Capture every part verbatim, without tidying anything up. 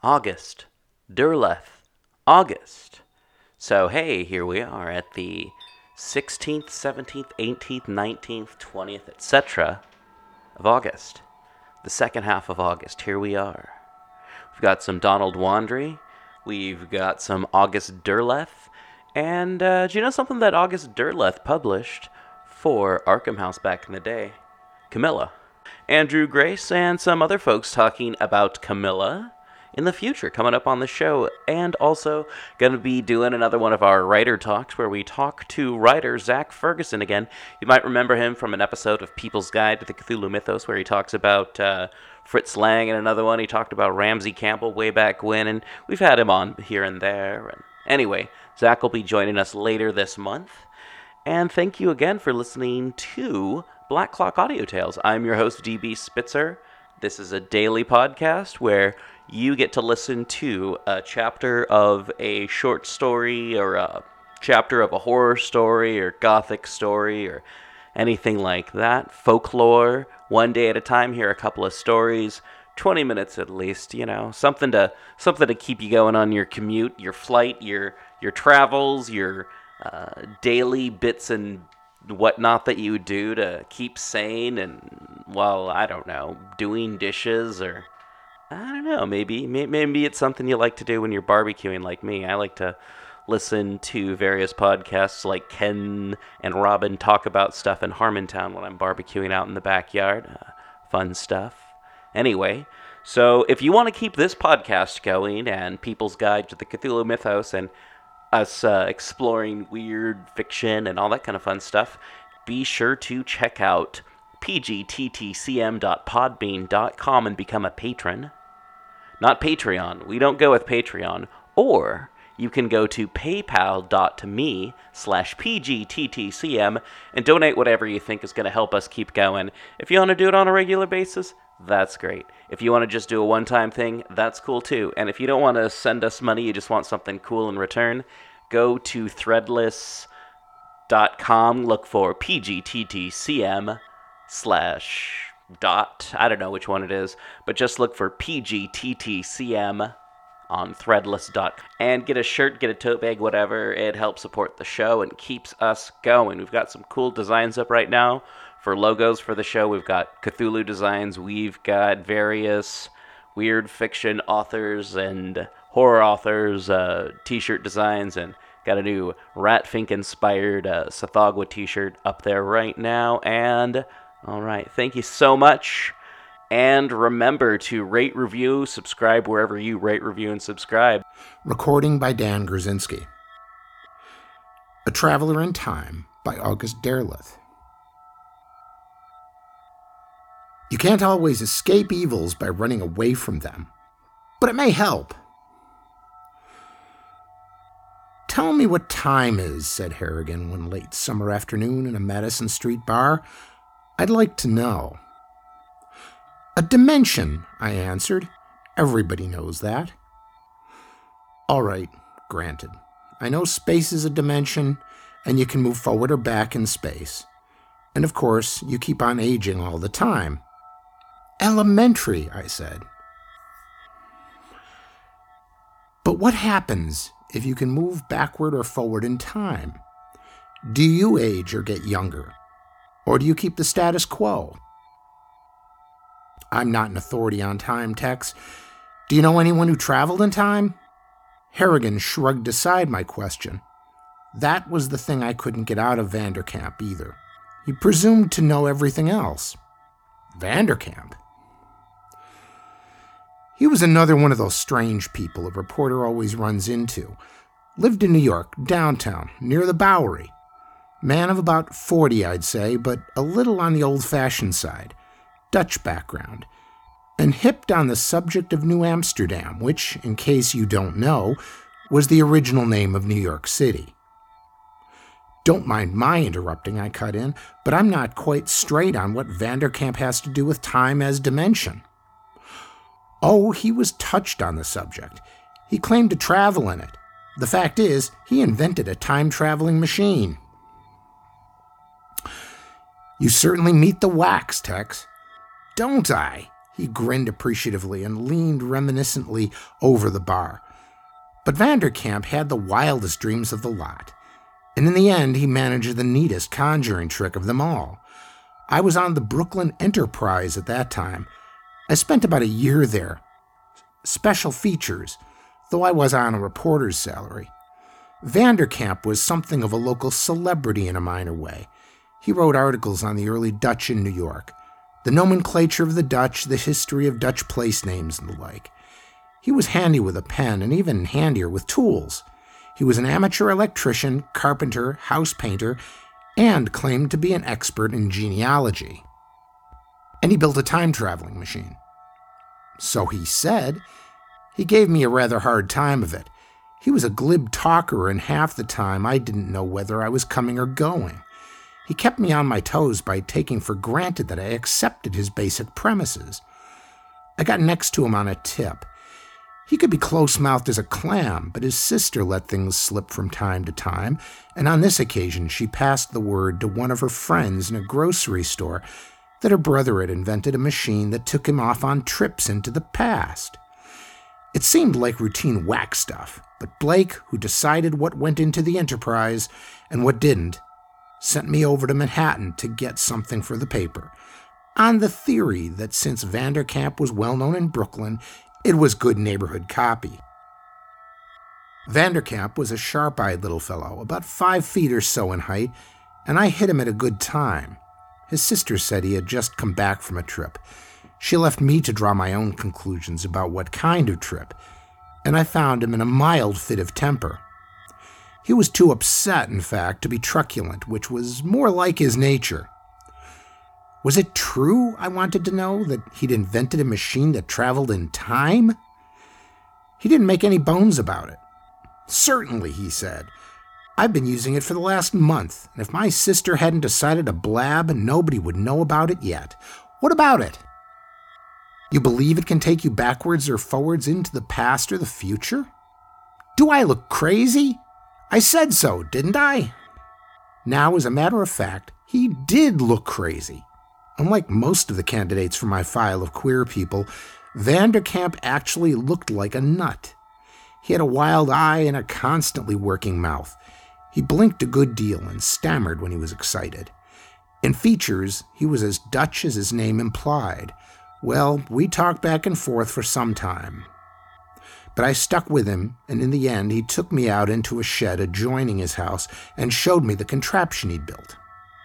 August. Derleth. August. So, hey, here we are at the sixteenth, seventeenth, eighteenth, nineteenth, twentieth, et cetera of August. The second half of August. Here we are. We've got some Donald Wandry. We've got some August Derleth. And uh, do you know something that August Derleth published for Arkham House back in the day? Camilla. Andrew Grace and some other folks talking about Camilla in the future, coming up on the show, and also going to be doing another one of our writer talks where we talk to writer Zach Ferguson again. You might remember him from an episode of People's Guide to the Cthulhu Mythos where he talks about uh, Fritz Lang, and another one he talked about Ramsey Campbell way back when, and we've had him on here and there. And anyway, Zach will be joining us later this month. And thank you again for listening to Black Clock Audio Tales. I'm your host, D B Spitzer. This is a daily podcast where you get to listen to a chapter of a short story or a chapter of a horror story or gothic story or anything like that. Folklore, one day at a time. Hear a couple of stories, twenty minutes at least, you know, something to something to keep you going on your commute, your flight, your your travels, your uh, daily bits and whatnot that you do to keep sane and, well, I don't know, doing dishes or, I don't know, maybe, maybe it's something you like to do when you're barbecuing like me. I like to listen to various podcasts like Ken and Robin talk about stuff in Harmontown when I'm barbecuing out in the backyard. Uh, fun stuff. Anyway, so if you want to keep this podcast going and People's Guide to the Cthulhu Mythos and us uh, exploring weird fiction and all that kind of fun stuff, be sure to check out p g t t c m dot podbean dot com and become a patron. Not Patreon. We don't go with Patreon. Or you can go to paypal.me slash pgttcm and donate whatever you think is going to help us keep going. If you want to do it on a regular basis, that's great. If you want to just do a one-time thing, that's cool too. And if you don't want to send us money, you just want something cool in return, go to threadless dot com, look for pgttcm slash dot, I don't know which one it is, but just look for pgttcm on threadless dot com and get a shirt, get a tote bag, whatever. It helps support the show and keeps us going. We've got some cool designs up right now for logos for the show. We've got Cthulhu designs. We've got various weird fiction authors and horror authors uh, t-shirt designs, and got a new Ratfink-inspired uh, Sathagwa t-shirt up there right now. And, all right, thank you so much. And remember to rate, review, subscribe wherever you rate, review, and subscribe. Recording by Dan Grzinski. A Traveler in Time by August Derleth. You can't always escape evils by running away from them, but it may help. Tell me what time is, said Harrigan one late summer afternoon in a Madison Street bar. I'd like to know. A dimension, I answered. Everybody knows that. All right, granted. I know space is a dimension, and you can move forward or back in space. And of course, you keep on aging all the time. Elementary, I said. But what happens if you can move backward or forward in time? Do you age or get younger? Or do you keep the status quo? I'm not an authority on time, Tex. Do you know anyone who traveled in time? Harrigan shrugged aside my question. That was the thing I couldn't get out of Vanderkamp either. He presumed to know everything else. Vanderkamp? He was another one of those strange people a reporter always runs into. Lived in New York, downtown, near the Bowery. Man of about forty, I'd say, but a little on the old-fashioned side. Dutch background, and hipped on the subject of New Amsterdam, which, in case you don't know, was the original name of New York City. Don't mind my interrupting, I cut in, but I'm not quite straight on what Vanderkamp has to do with time as dimension. Oh, he was touched on the subject. He claimed to travel in it. The fact is, he invented a time-traveling machine. You certainly meet the wax, Tex. Don't I? He grinned appreciatively and leaned reminiscently over the bar. But Vanderkamp had the wildest dreams of the lot, and in the end he managed the neatest conjuring trick of them all. I was on the Brooklyn Enterprise at that time. I spent about a year there. Special features, though I was on a reporter's salary. Vanderkamp was something of a local celebrity in a minor way. He wrote articles on the early Dutch in New York, the nomenclature of the Dutch, the history of Dutch place names, and the like. He was handy with a pen, and even handier with tools. He was an amateur electrician, carpenter, house painter, and claimed to be an expert in genealogy. And he built a time-traveling machine. So he said. He gave me a rather hard time of it. He was a glib talker, and half the time I didn't know whether I was coming or going. He kept me on my toes by taking for granted that I accepted his basic premises. I got next to him on a tip. He could be close-mouthed as a clam, but his sister let things slip from time to time, and on this occasion she passed the word to one of her friends in a grocery store that her brother had invented a machine that took him off on trips into the past. It seemed like routine whack stuff, but Blake, who decided what went into the Enterprise and what didn't, sent me over to Manhattan to get something for the paper, on the theory that since Vanderkamp was well known in Brooklyn, it was good neighborhood copy. Vanderkamp was a sharp-eyed little fellow, about five feet or so in height, and I hit him at a good time. His sister said he had just come back from a trip. She left me to draw my own conclusions about what kind of trip, and I found him in a mild fit of temper. He was too upset, in fact, to be truculent, which was more like his nature. Was it true, I wanted to know, that he'd invented a machine that traveled in time? He didn't make any bones about it. Certainly, he said. I've been using it for the last month, and if my sister hadn't decided to blab, nobody would know about it yet. What about it? You believe it can take you backwards or forwards into the past or the future? Do I look crazy? I said so, didn't I? Now, as a matter of fact, he did look crazy. Unlike most of the candidates for my file of queer people, Vanderkamp actually looked like a nut. He had a wild eye and a constantly working mouth. He blinked a good deal and stammered when he was excited. In features, he was as Dutch as his name implied. Well, we talked back and forth for some time. But I stuck with him, and in the end, he took me out into a shed adjoining his house and showed me the contraption he'd built.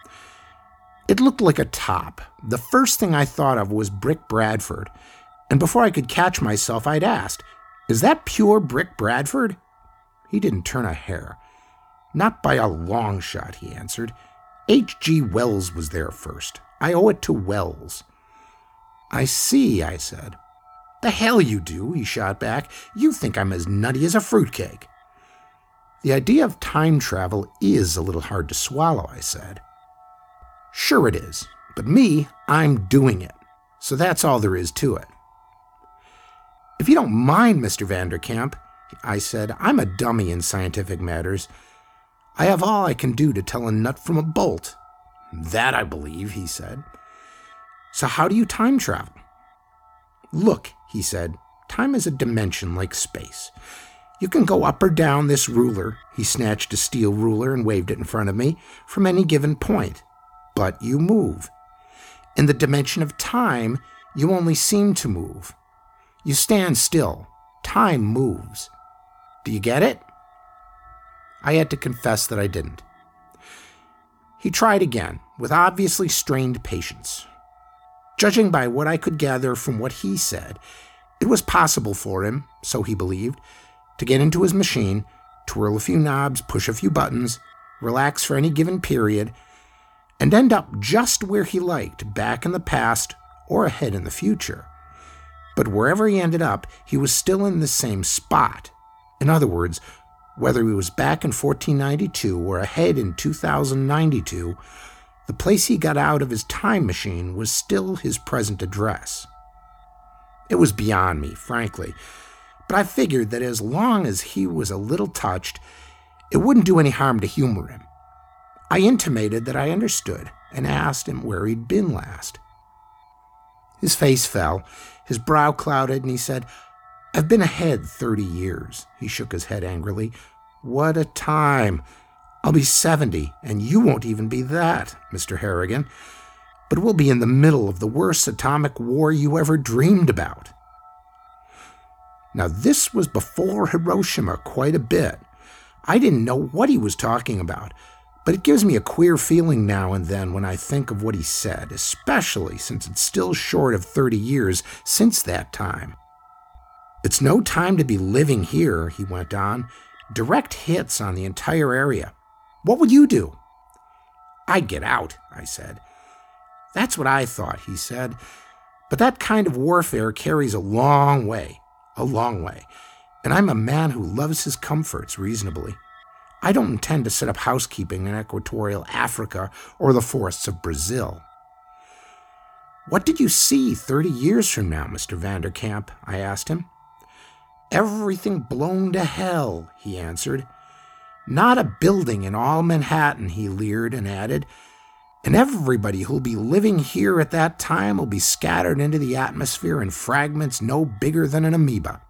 It looked like a top. The first thing I thought of was Brick Bradford, and before I could catch myself, I'd asked, "Is that pure Brick Bradford?" He didn't turn a hair. "Not by a long shot," he answered. H G Wells was there first. I owe it to Wells." "I see," I said. "The hell you do," he shot back. "You think I'm as nutty as a fruitcake." "The idea of time travel is a little hard to swallow," I said. "Sure it is, but me, I'm doing it. So that's all there is to it." "If you don't mind, Mister Vanderkamp," I said, "I'm a dummy in scientific matters. I have all I can do to tell a nut from a bolt." "That I believe," he said. "So how do you time travel?" "Look," he said, "time is a dimension like space. You can go up or down this ruler," he snatched a steel ruler and waved it in front of me, "from any given point. But you move. In the dimension of time, you only seem to move. You stand still. Time moves. Do you get it?" I had to confess that I didn't. He tried again, with obviously strained patience. Judging by what I could gather from what he said, it was possible for him, so he believed, to get into his machine, twirl a few knobs, push a few buttons, relax for any given period, and end up just where he liked, back in the past or ahead in the future. But wherever he ended up, he was still in the same spot. In other words, whether he was back in fourteen ninety-two or ahead in two thousand ninety-two, the place he got out of his time machine was still his present address. It was beyond me, frankly, but I figured that as long as he was a little touched, it wouldn't do any harm to humor him. I intimated that I understood and asked him where he'd been last. His face fell, his brow clouded, and he said, "I've been ahead thirty years." He shook his head angrily. "What a time. I'll be seventy, and you won't even be that, Mister Harrigan. But we'll be in the middle of the worst atomic war you ever dreamed about." Now, this was before Hiroshima quite a bit. I didn't know what he was talking about, but it gives me a queer feeling now and then when I think of what he said, especially since it's still short of thirty years since that time. "It's no time to be living here," he went on. "Direct hits on the entire area. What would you do?" "I'd get out," I said. "That's what I thought," he said. "But that kind of warfare carries a long way, a long way. And I'm a man who loves his comforts reasonably. I don't intend to set up housekeeping in equatorial Africa or the forests of Brazil." "What did you see thirty years from now, Mister Vanderkamp?" I asked him. "Everything blown to hell," he answered. "Not a building in all Manhattan," he leered and added. "And everybody who'll be living here at that time will be scattered into the atmosphere in fragments no bigger than an amoeba."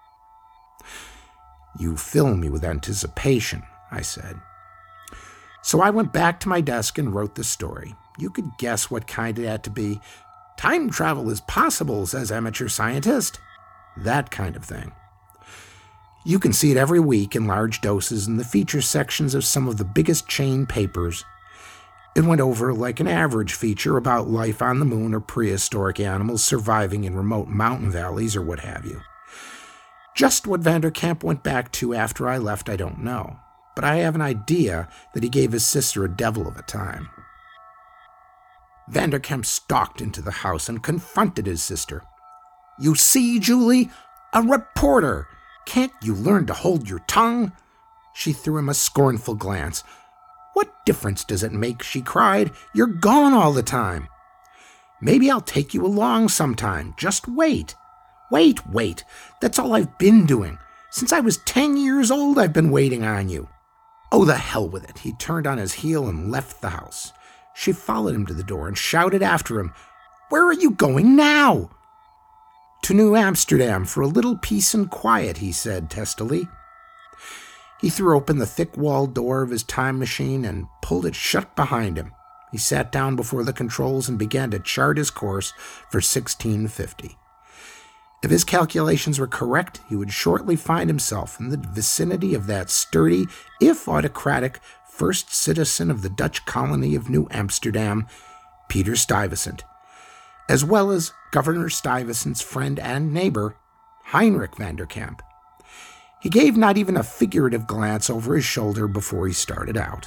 "You fill me with anticipation," I said. So I went back to my desk and wrote the story. You could guess what kind it had to be. "Time travel is possible," says amateur scientist. That kind of thing. You can see it every week in large doses in the feature sections of some of the biggest chain papers. It went over like an average feature about life on the moon or prehistoric animals surviving in remote mountain valleys or what have you. Just what Vanderkamp went back to after I left, I don't know, but I have an idea that he gave his sister a devil of a time. Vanderkamp stalked into the house and confronted his sister. "You see, Julie? A reporter! Can't you learn to hold your tongue?" She threw him a scornful glance. "What difference does it make?" she cried. "You're gone all the time." "Maybe I'll take you along sometime. Just wait. Wait, wait. That's all I've been doing. Since I was ten years old, I've been waiting on you." "Oh, the hell with it." He turned on his heel and left the house. She followed him to the door and shouted after him, "Where are you going now?" "To New Amsterdam for a little peace and quiet," he said testily. He threw open the thick-walled door of his time machine and pulled it shut behind him. He sat down before the controls and began to chart his course for sixteen fifty. If his calculations were correct, he would shortly find himself in the vicinity of that sturdy, if autocratic, first citizen of the Dutch colony of New Amsterdam, Peter Stuyvesant, as well as Governor Stuyvesant's friend and neighbor, Heinrich Vanderkamp. He gave not even a figurative glance over his shoulder before he started out.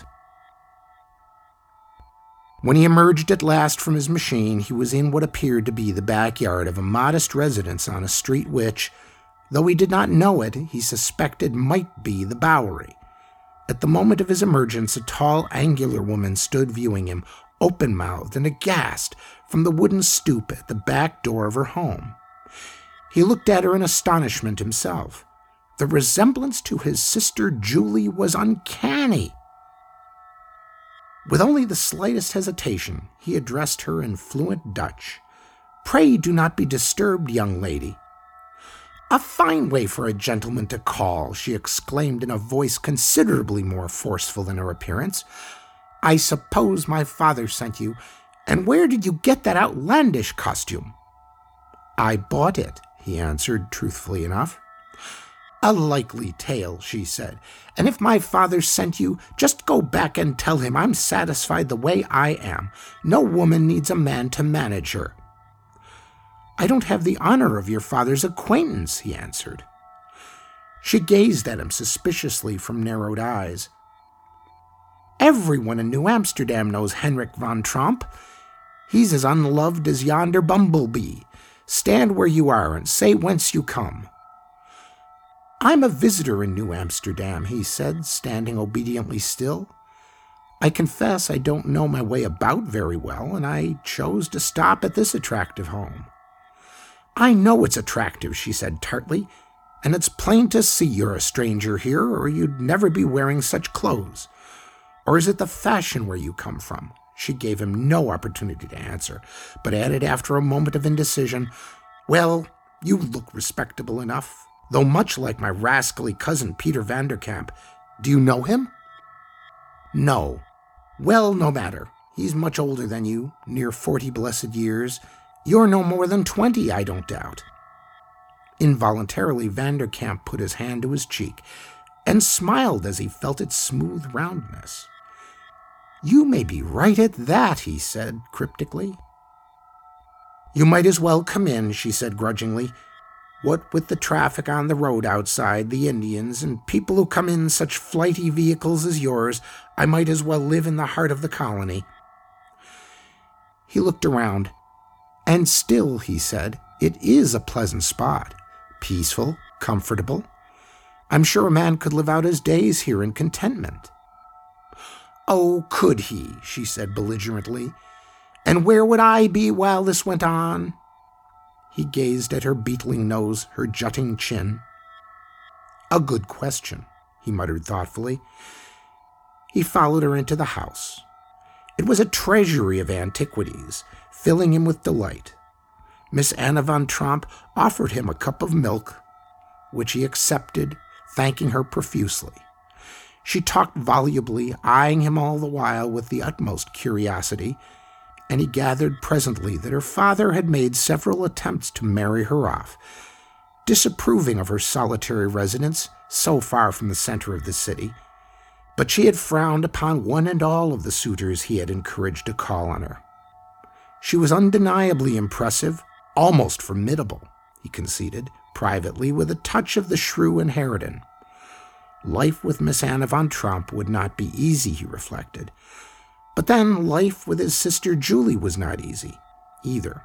When he emerged at last from his machine, he was in what appeared to be the backyard of a modest residence on a street which, though he did not know it, he suspected might be the Bowery. At the moment of his emergence, a tall, angular woman stood viewing him, open-mouthed and aghast, from the wooden stoop at the back door of her home. He looked at her in astonishment himself. The resemblance to his sister Julie was uncanny. With only the slightest hesitation, he addressed her in fluent Dutch. "Pray do not be disturbed, young lady." "A fine way for a gentleman to call," she exclaimed in a voice considerably more forceful than her appearance. "I suppose my father sent you. And where did you get that outlandish costume?" "I bought it," he answered, truthfully enough. "A likely tale," she said. "And if my father sent you, just go back and tell him I'm satisfied the way I am. No woman needs a man to manage her." "I don't have the honor of your father's acquaintance," he answered. She gazed at him suspiciously from narrowed eyes. "Everyone in New Amsterdam knows Henrik von Tromp. He's as unloved as yonder bumblebee. Stand where you are and say whence you come." "I'm a visitor in New Amsterdam," he said, standing obediently still. "I confess I don't know my way about very well, and I chose to stop at this attractive home." "I know it's attractive," she said tartly, "and it's plain to see you're a stranger here, or you'd never be wearing such clothes. Or is it the fashion where you come from?" She gave him no opportunity to answer, but added after a moment of indecision, "Well, you look respectable enough, though much like my rascally cousin Peter Vanderkamp. Do you know him?" "No." "Well, no matter. He's much older than you, near forty blessed years. You're no more than twenty, I don't doubt." Involuntarily, Vanderkamp put his hand to his cheek and smiled as he felt its smooth roundness. "You may be right at that," he said cryptically. "You might as well come in," she said grudgingly. "What with the traffic on the road outside, the Indians, and people who come in such flighty vehicles as yours, I might as well live in the heart of the colony." He looked around. "And still," he said, "it is a pleasant spot. Peaceful, comfortable. I'm sure a man could live out his days here in contentment." "Oh, could he?" she said belligerently. "And where would I be while this went on?" He gazed at her beetling nose, her jutting chin. "A good question," he muttered thoughtfully. He followed her into the house. It was a treasury of antiquities, filling him with delight. Miss Anna von Tromp offered him a cup of milk, which he accepted, thanking her profusely. She talked volubly, eyeing him all the while with the utmost curiosity, and he gathered presently that her father had made several attempts to marry her off, disapproving of her solitary residence so far from the center of the city, but she had frowned upon one and all of the suitors he had encouraged to call on her. She was undeniably impressive, almost formidable, he conceded, privately, with a touch of the shrew inherited. Life with Miss Anna von Tromp would not be easy, he reflected. But then life with his sister Julie was not easy, either.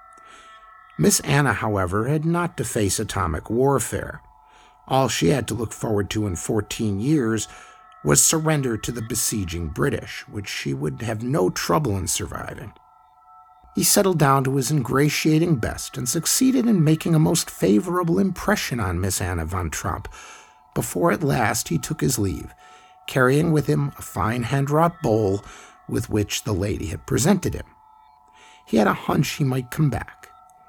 Miss Anna, however, had not to face atomic warfare. All she had to look forward to in fourteen years was surrender to the besieging British, which she would have no trouble in surviving. He settled down to his ingratiating best and succeeded in making a most favorable impression on Miss Anna von Tromp before at last he took his leave, carrying with him a fine hand-wrought bowl with which the lady had presented him. He had a hunch he might come back.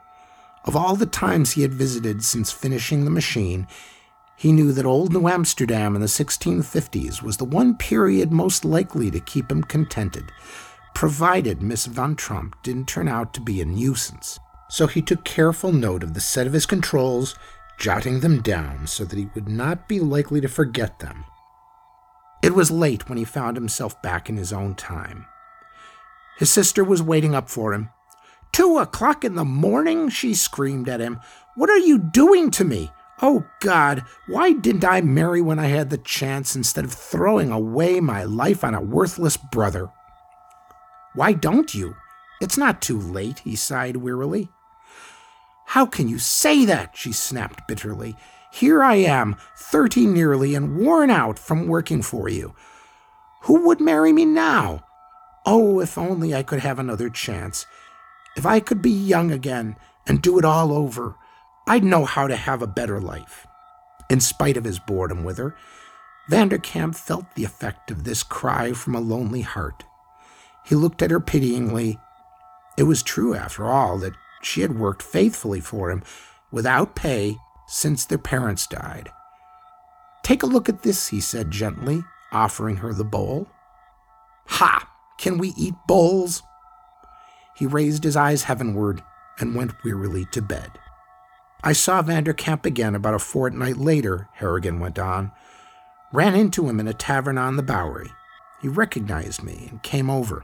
Of all the times he had visited since finishing the machine, he knew that old New Amsterdam in the sixteen fifties was the one period most likely to keep him contented, provided Miss Von Tromp didn't turn out to be a nuisance. So he took careful note of the set of his controls, jotting them down so that he would not be likely to forget them. It was late when he found himself back in his own time. His sister was waiting up for him. "Two o'clock in the morning?" she screamed at him. "What are you doing to me? Oh, God, why didn't I marry when I had the chance instead of throwing away my life on a worthless brother?" "Why don't you? It's not too late," he sighed wearily. "How can you say that?" she snapped bitterly. "Here I am, thirty nearly, and worn out from working for you. Who would marry me now? Oh, if only I could have another chance. If I could be young again and do it all over, I'd know how to have a better life." In spite of his boredom with her, Vanderkamp felt the effect of this cry from a lonely heart. He looked at her pityingly. It was true, after all, that she had worked faithfully for him, without pay, since their parents died. "Take a look at this," he said gently, offering her the bowl. "Ha! Can we eat bowls?" He raised his eyes heavenward and went wearily to bed. "I saw Vanderkamp again about a fortnight later," Harrigan went on. "Ran into him in a tavern on the Bowery. He recognized me and came over."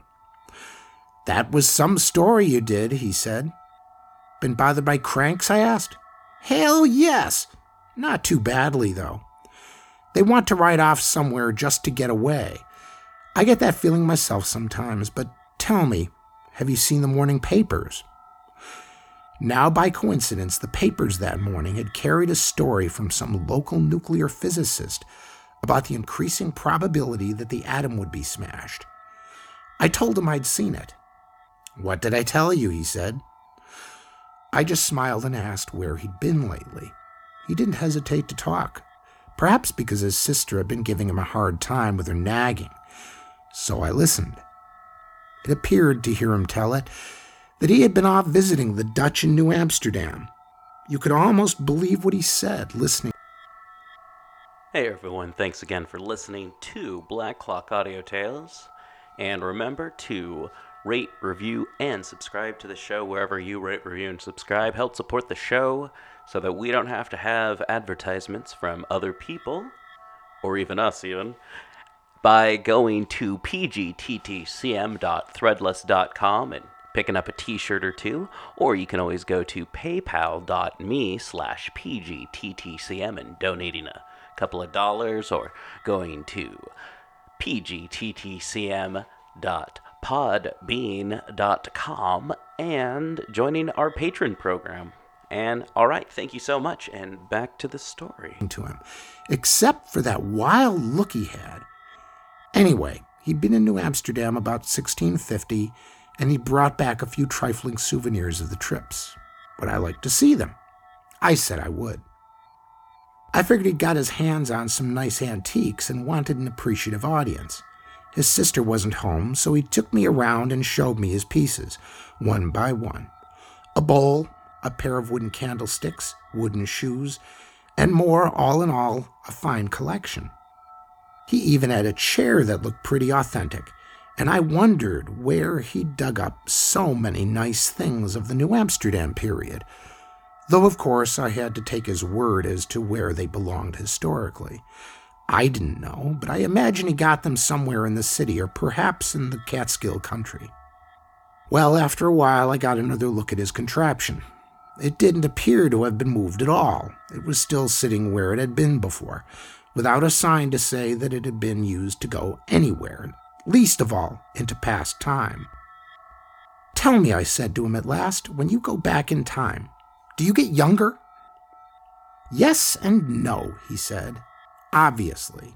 "That was some story you did," he said. "Been bothered by cranks?" I asked. "Hell, yes. Not too badly, though. They want to ride off somewhere just to get away. I get that feeling myself sometimes, but tell me, have you seen the morning papers?" Now, by coincidence, the papers that morning had carried a story from some local nuclear physicist about the increasing probability that the atom would be smashed. I told him I'd seen it. "What did I tell you?" he said. I just smiled and asked where he'd been lately. He didn't hesitate to talk, perhaps because his sister had been giving him a hard time with her nagging. So I listened. It appeared, to hear him tell it, that he had been off visiting the Dutch in New Amsterdam. You could almost believe what he said, listening. Hey everyone, thanks again for listening to Black Clock Audio Tales. And remember to rate, review, and subscribe to the show wherever you rate, review, and subscribe. Help support the show so that we don't have to have advertisements from other people, or even us even, by going to p g t t c m dot threadless dot com and picking up a t-shirt or two, or you can always go to paypal.me slash pgttcm and donating a couple of dollars, or going to pgttcm dot podbean dot com and joining our patron program. And all right, thank you so much, and back to the story. To him, except for that wild look he had. Anyway, he'd been in New Amsterdam about sixteen fifty, and he brought back a few trifling souvenirs of the trips. Would I like to see them? I said I would. I figured he'd got his hands on some nice antiques and wanted an appreciative audience. His sister wasn't home, so he took me around and showed me his pieces, one by one. A bowl, a pair of wooden candlesticks, wooden shoes, and more, all in all, a fine collection. He even had a chair that looked pretty authentic, and I wondered where he dug up so many nice things of the New Amsterdam period, though of course I had to take his word as to where they belonged historically. I didn't know, but I imagine he got them somewhere in the city or perhaps in the Catskill country. Well, after a while I got another look at his contraption. It didn't appear to have been moved at all. It was still sitting where it had been before, without a sign to say that it had been used to go anywhere, least of all into past time. Tell me, I said to him at last, when you go back in time, do you get younger? Yes and no, he said. Obviously.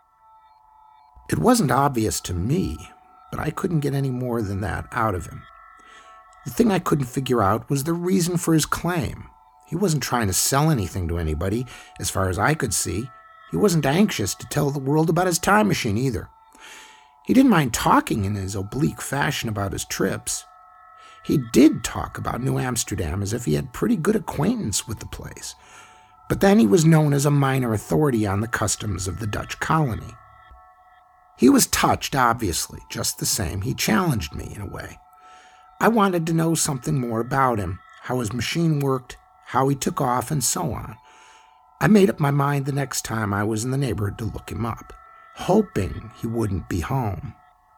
It wasn't obvious to me, but I couldn't get any more than that out of him. The thing I couldn't figure out was the reason for his claim. He wasn't trying to sell anything to anybody, as far as I could see. He wasn't anxious to tell the world about his time machine either. He didn't mind talking in his oblique fashion about his trips. He did talk about New Amsterdam as if he had pretty good acquaintance with the place. But then he was known as a minor authority on the customs of the Dutch colony. He was touched, obviously, just the same. He challenged me, in a way. I wanted to know something more about him, how his machine worked, how he took off, and so on. I made up my mind the next time I was in the neighborhood to look him up, hoping he wouldn't be home.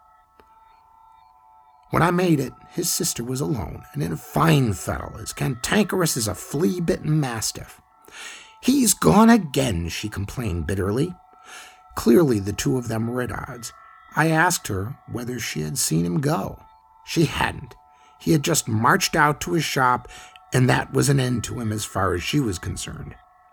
When I made it, his sister was alone, and in a fine fettle, as cantankerous as a flea-bitten mastiff. He's gone again, she complained bitterly. Clearly the two of them were at odds. I asked her whether she had seen him go. She hadn't. He had just marched out to his shop, and that was an end to him as far as she was concerned.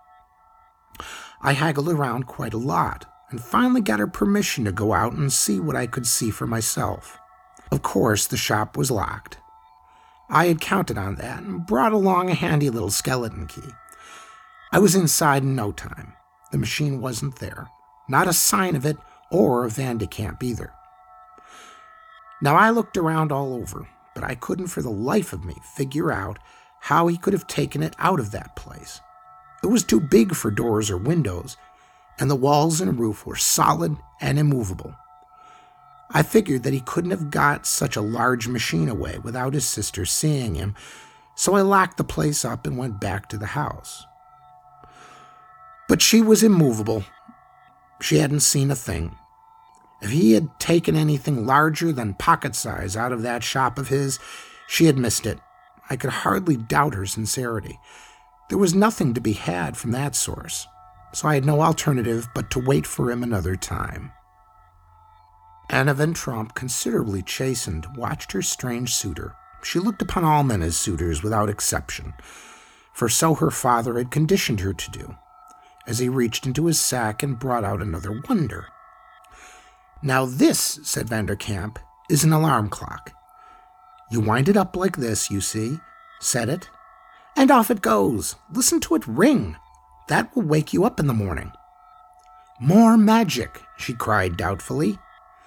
I haggled around quite a lot, and finally got her permission to go out and see what I could see for myself. Of course, the shop was locked. I had counted on that and brought along a handy little skeleton key. I was inside in no time. The machine wasn't there. Not a sign of it, or of Van de Kamp either. Now I looked around all over, but I couldn't for the life of me figure out how he could have taken it out of that place. It was too big for doors or windows, and the walls and roof were solid and immovable. I figured that he couldn't have got such a large machine away without his sister seeing him, so I locked the place up and went back to the house. But she was immovable. She hadn't seen a thing. If he had taken anything larger than pocket size out of that shop of his, she had missed it. I could hardly doubt her sincerity. There was nothing to be had from that source, so I had no alternative but to wait for him another time. Anna Van Tromp, considerably chastened, watched her strange suitor. She looked upon all men as suitors without exception, for so her father had conditioned her to do, as he reached into his sack and brought out another wonder. Now this, said Van der Kamp, is an alarm clock. You wind it up like this, you see, set it, and off it goes. Listen to it ring. That will wake you up in the morning. More magic, she cried doubtfully.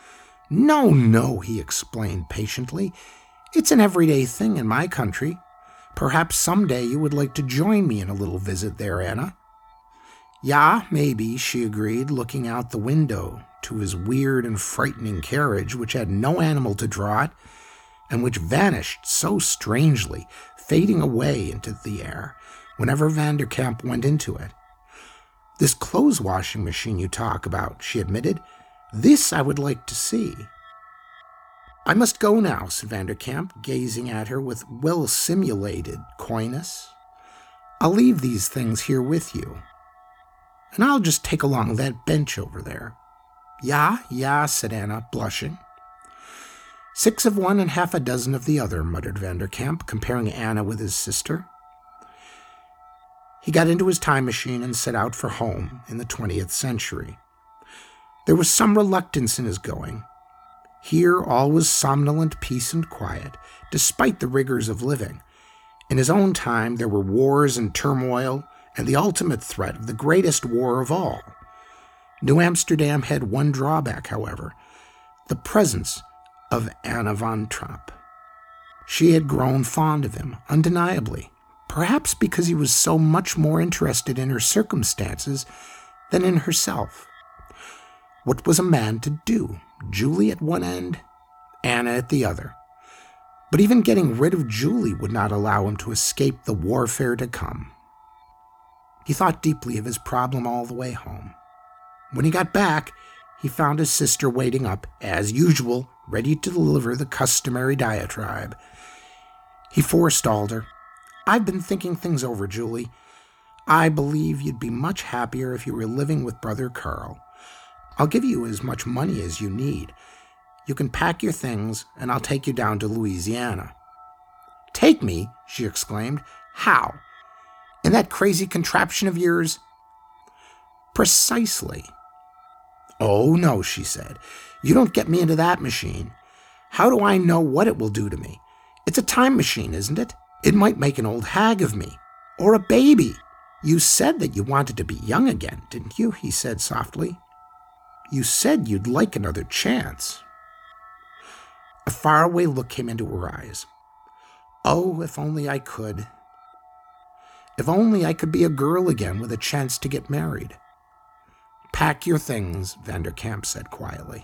No, no, he explained patiently. It's an everyday thing in my country. Perhaps someday you would like to join me in a little visit there, Anna. Yeah, maybe, she agreed, looking out the window to his weird and frightening carriage, which had no animal to draw it, and which vanished so strangely, fading away into the air whenever Vanderkamp went into it. This clothes-washing machine you talk about, she admitted. This I would like to see. I must go now, said Vanderkamp, gazing at her with well-simulated coyness. I'll leave these things here with you, and I'll just take along that bench over there. Yeah, yeah, said Anna, blushing. Six of one and half a dozen of the other, muttered Vanderkamp, comparing Anna with his sister. He got into his time machine and set out for home in the twentieth century. There was some reluctance in his going. Here all was somnolent peace and quiet, despite the rigors of living. In his own time there were wars and turmoil, and the ultimate threat of the greatest war of all. New Amsterdam had one drawback, however, the presence of Anna von Trapp. She had grown fond of him, undeniably, perhaps because he was so much more interested in her circumstances than in herself. What was a man to do? Julie at one end, Anna at the other. But even getting rid of Julie would not allow him to escape the warfare to come. He thought deeply of his problem all the way home. When he got back, he found his sister waiting up, as usual, ready to deliver the customary diatribe. He forestalled her. I've been thinking things over, Julie. I believe you'd be much happier if you were living with Brother Carl. I'll give you as much money as you need. You can pack your things, and I'll take you down to Louisiana. Take me? She exclaimed. How? In that crazy contraption of yours? Precisely. Oh, no, she said. You don't get me into that machine. How do I know what it will do to me? It's a time machine, isn't it? It might make an old hag of me. Or a baby. You said that you wanted to be young again, didn't you? He said softly. You said you'd like another chance. A faraway look came into her eyes. Oh, if only I could. If only I could be a girl again with a chance to get married. Pack your things, Vanderkamp said quietly.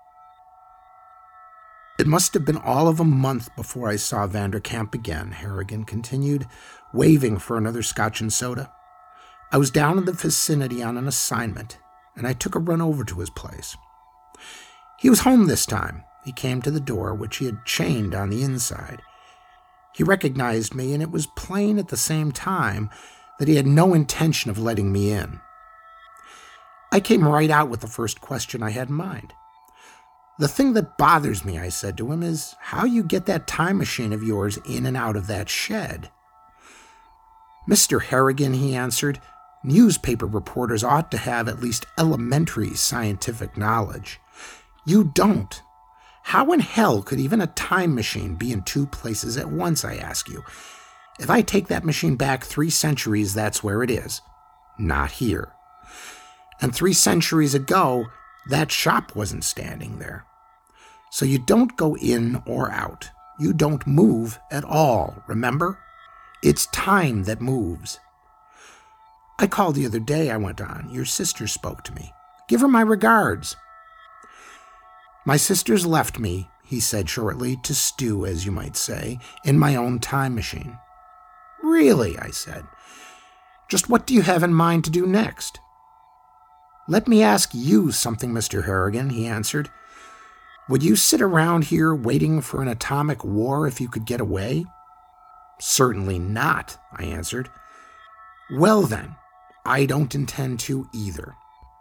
It must have been all of a month before I saw Vanderkamp again, Harrigan continued, waving for another scotch and soda. I was down in the vicinity on an assignment, and I took a run over to his place. He was home this time. He came to the door, which he had chained on the inside. He recognized me, and it was plain at the same time that he had no intention of letting me in. I came right out with the first question I had in mind. The thing that bothers me, I said to him, is how you get that time machine of yours in and out of that shed. Mister Harrigan, he answered, newspaper reporters ought to have at least elementary scientific knowledge. You don't. How in hell could even a time machine be in two places at once, I ask you? If I take that machine back three centuries, that's where it is. Not here. And three centuries ago, that shop wasn't standing there. So you don't go in or out. You don't move at all, remember? It's time that moves. I called the other day, I went on. Your sister spoke to me. Give her my regards. My sister's left me, he said shortly, to stew, as you might say, in my own time machine. Really, I said. Just what do you have in mind to do next? Let me ask you something, Mister Harrigan, he answered. Would you sit around here waiting for an atomic war if you could get away? Certainly not, I answered. Well then, I don't intend to either.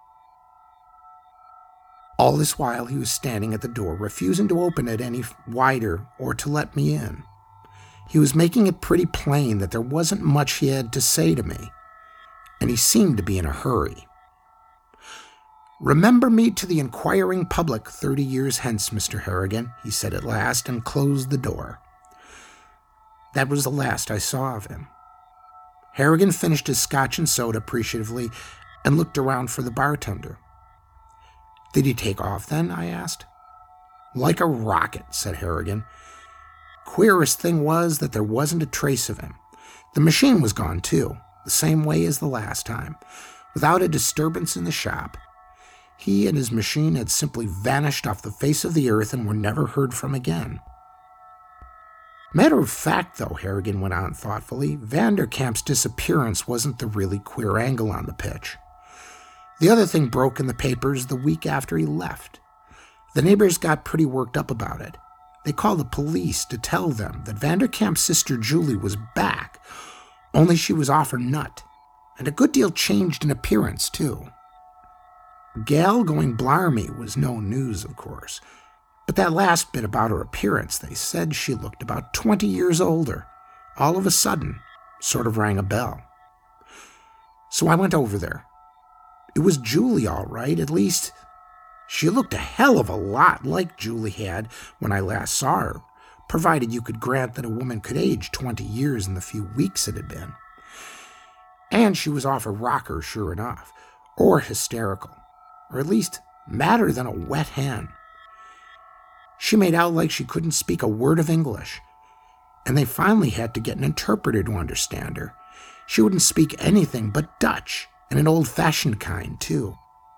All this while he was standing at the door, refusing to open it any wider or to let me in. He was making it pretty plain that there wasn't much he had to say to me, and he seemed to be in a hurry. Remember me to the inquiring public thirty years hence, Mister Harrigan, he said at last, and closed the door. That was the last I saw of him. Harrigan finished his scotch and soda appreciatively and looked around for the bartender. Did he take off then? I asked. Like a rocket, said Harrigan. Queerest thing was that there wasn't a trace of him. The machine was gone too, the same way as the last time, without a disturbance in the shop. He and his machine had simply vanished off the face of the earth and were never heard from again. Matter of fact, though, Harrigan went on thoughtfully, Vanderkamp's disappearance wasn't the really queer angle on the pitch. The other thing broke in the papers the week after he left. The neighbors got pretty worked up about it. They called the police to tell them that Vanderkamp's sister Julie was back, only she was off her nut, and a good deal changed in appearance, too. Gal going blarmy was no news, of course, but that last bit about her appearance, they said she looked about twenty years older, all of a sudden, sort of rang a bell. So I went over there. It was Julie, all right, at least she looked a hell of a lot like Julie had when I last saw her, provided you could grant that a woman could age twenty years in the few weeks it had been. And she was off her rocker, sure enough, or hysterical, or at least madder than a wet hen. She made out like she couldn't speak a word of English, and they finally had to get an interpreter to understand her. She wouldn't speak anything but Dutch, and an old-fashioned kind, too.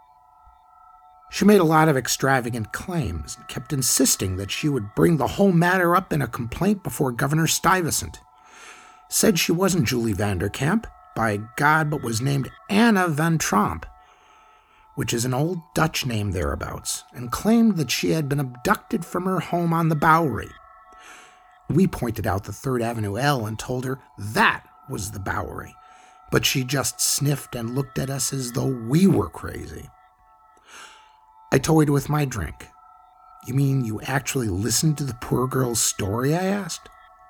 She made a lot of extravagant claims and kept insisting that she would bring the whole matter up in a complaint before Governor Stuyvesant. Said she wasn't Julie Vanderkamp, by God, but was named Anna van Tromp, which is an old Dutch name thereabouts, and claimed that she had been abducted from her home on the Bowery. We pointed out the Third Avenue L and told her that was the Bowery, but she just sniffed and looked at us as though we were crazy. I toyed with my drink. You mean you actually listened to the poor girl's story, I asked.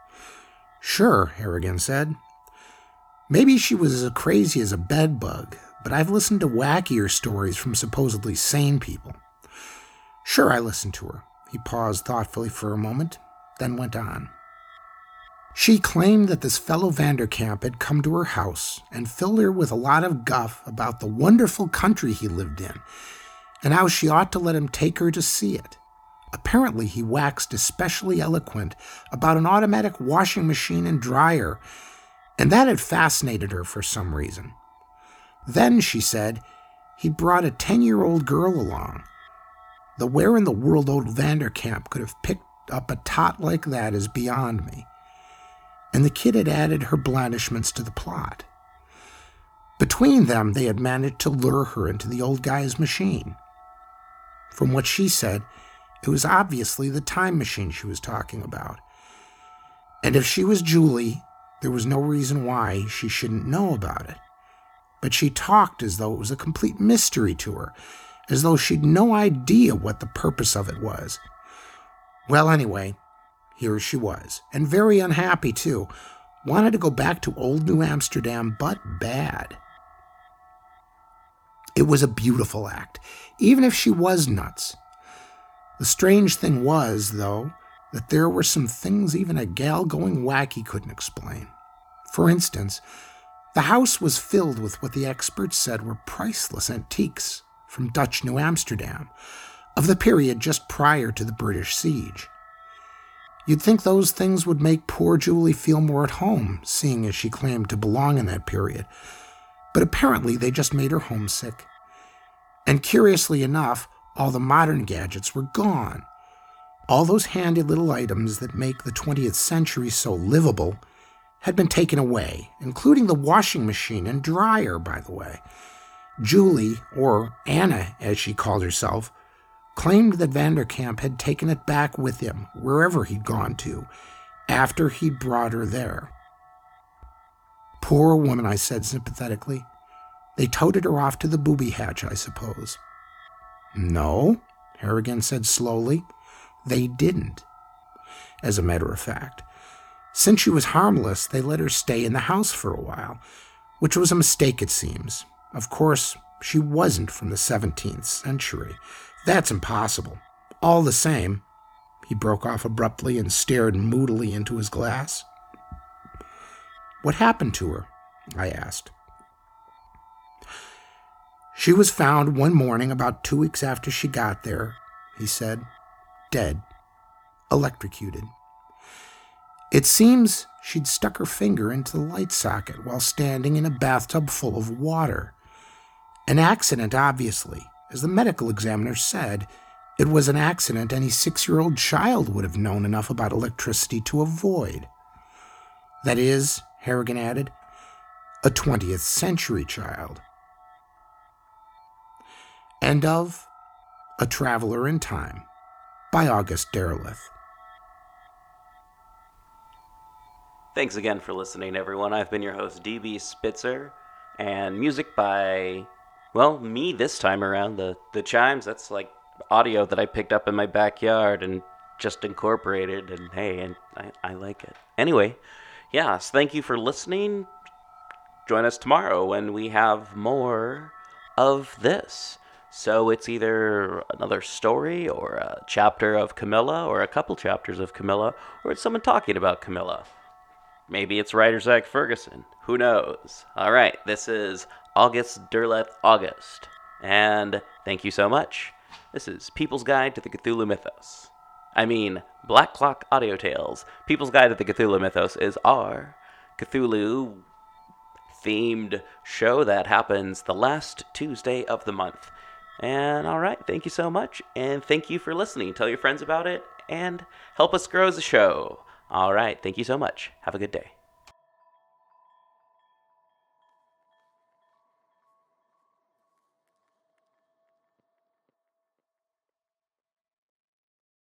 Sure, Harrigan said. Maybe she was as crazy as a bedbug, but I've listened to wackier stories from supposedly sane people. Sure, I listened to her. He paused thoughtfully for a moment, then went on. She claimed that this fellow Vanderkamp had come to her house and filled her with a lot of guff about the wonderful country he lived in, and how she ought to let him take her to see it. Apparently, he waxed especially eloquent about an automatic washing machine and dryer, and that had fascinated her for some reason. Then, she said, he brought a ten-year-old girl along. The where in the world old Vanderkamp could have picked up a tot like that is beyond me. And the kid had added her blandishments to the plot. Between them, they had managed to lure her into the old guy's machine. From what she said, it was obviously the time machine she was talking about. And if she was Julie, there was no reason why she shouldn't know about it. But she talked as though it was a complete mystery to her, as though she'd no idea what the purpose of it was. Well, anyway, here she was, and very unhappy too. Wanted to go back to old New Amsterdam, but bad. It was a beautiful act, even if she was nuts. The strange thing was, though, that there were some things even a gal going wacky couldn't explain. For instance, the house was filled with what the experts said were priceless antiques from Dutch New Amsterdam, of the period just prior to the British siege. You'd think those things would make poor Julie feel more at home, seeing as she claimed to belong in that period, but apparently they just made her homesick. And curiously enough, all the modern gadgets were gone. All those handy little items that make the twentieth century so livable had been taken away, including the washing machine and dryer, by the way. Julie, or Anna as she called herself, claimed that Vanderkamp had taken it back with him wherever he'd gone to, after he'd brought her there. Poor woman, I said sympathetically. They toted her off to the booby hatch, I suppose. No, Harrigan said slowly. They didn't. As a matter of fact, since she was harmless, they let her stay in the house for a while, which was a mistake, it seems. Of course, she wasn't from the seventeenth century. That's impossible. All the same, he broke off abruptly and stared moodily into his glass. What happened to her? I asked. She was found one morning about two weeks after she got there, he said, dead, electrocuted. It seems she'd stuck her finger into the light socket while standing in a bathtub full of water. An accident, obviously. As the medical examiner said, it was an accident any six-year-old child would have known enough about electricity to avoid. That is, Harrigan added, a twentieth century child. End of A Traveler in Time by August Derleth. Thanks again for listening, everyone. I've been your host, D B Spitzer, and music by, well, me this time around. The, the chimes, that's like audio that I picked up in my backyard and just incorporated, and hey, and I, I like it. Anyway, yes, thank you for listening. Join us tomorrow when we have more of this. So it's either another story or a chapter of Camilla or a couple chapters of Camilla, or it's someone talking about Camilla. Maybe it's writer Zach Ferguson. Who knows? All right, this is August Derleth August. And thank you so much. This is People's Guide to the Cthulhu Mythos. I mean, Black Clock Audio Tales. People's Guide to the Cthulhu Mythos is our Cthulhu-themed show that happens the last Tuesday of the month. And all right, thank you so much. And thank you for listening. Tell your friends about it and help us grow as a show. All right. Thank you so much. Have a good day.